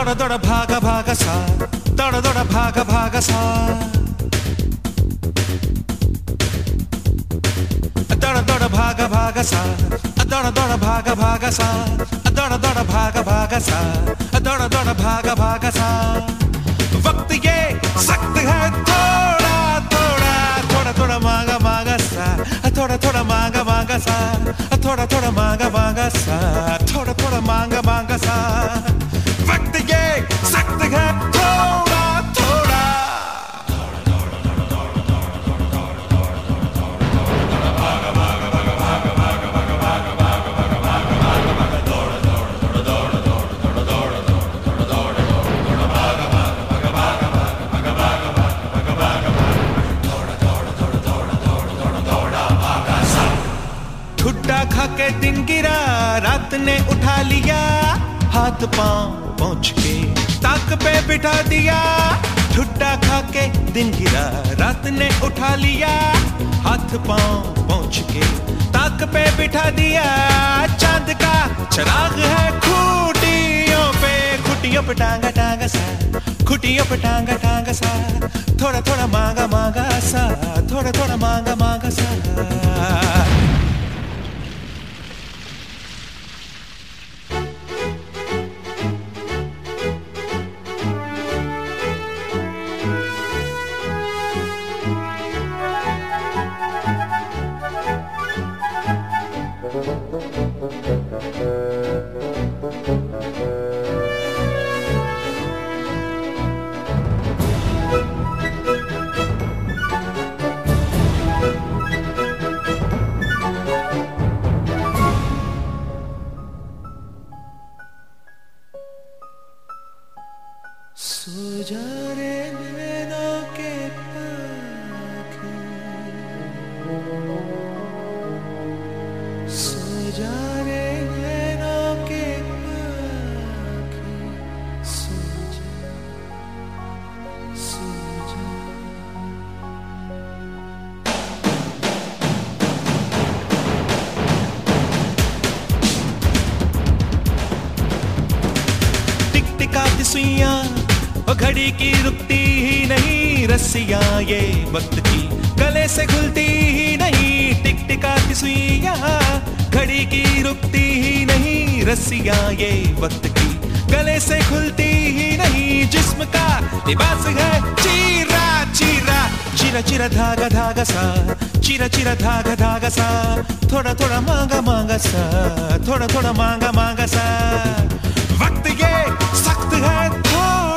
दौड़ा दौड़ा भागा भागा सा, दौड़ा दौड़ा भागा भागा सा, दौड़ा दौड़ा भागा भागा सा, दौड़ा दौड़ा भागा भागा सा, दौड़ा दौड़ा भागा भागा सा, दौड़ा दौड़ा भागा भागा सा। वक्त ये सख्त है, थोड़ा थोड़ा थोड़ा थोड़ा मांगा मांगा सा, थोड़ा थोड़ा मांगा मांगा सा, थोड़ा थोड़ा मांगा मांगा सा, थोड़ा थोड़ा मांगा मांगा सा। वक्त ये सख्त है, थोड़ा थोड़ा ठुड्डा खा के दिन गिरा, रात ने उठा लिया, हाथ पांव पहुंच के ताक पे बिठा दिया। ठुड्डा खा के दिन गिरा, रात ने उठा लिया, हाथ पांव पहुंच के ताक पे बिठा दिया। चांद का चिराग है खूटियों पे, खुटियों पे टांगा टांगा सा, खुटियों पे टांगा टांगा सा, थोड़ा थोड़ा मांगा मांगा सा, थोड़ा थोड़ा मांगा मांगा सा। सो जा रे नैनों के पाखे, सो जा रे नैनों के पाखे, सो जा, सो जा। टिक टिकाती सुइयां, घड़ी की रुकती ही नहीं, रस्सियां ये वक्त की गले से खुलती ही नहीं। टिक टिकाती सुइयां, घड़ी की रुकती ही नहीं, रस्सियां ये वक्त की गले से खुलती ही नहीं। जिस्म का लिबास है चीरा चीरा, चीरा चीरा धागा धागा सा, चीरा चीरा धागा धागा सा, थोड़ा थोड़ा मांगा मांगा सा, थोड़ा थोड़ा मांगा मांगा सा। वक्त ये सख्त है,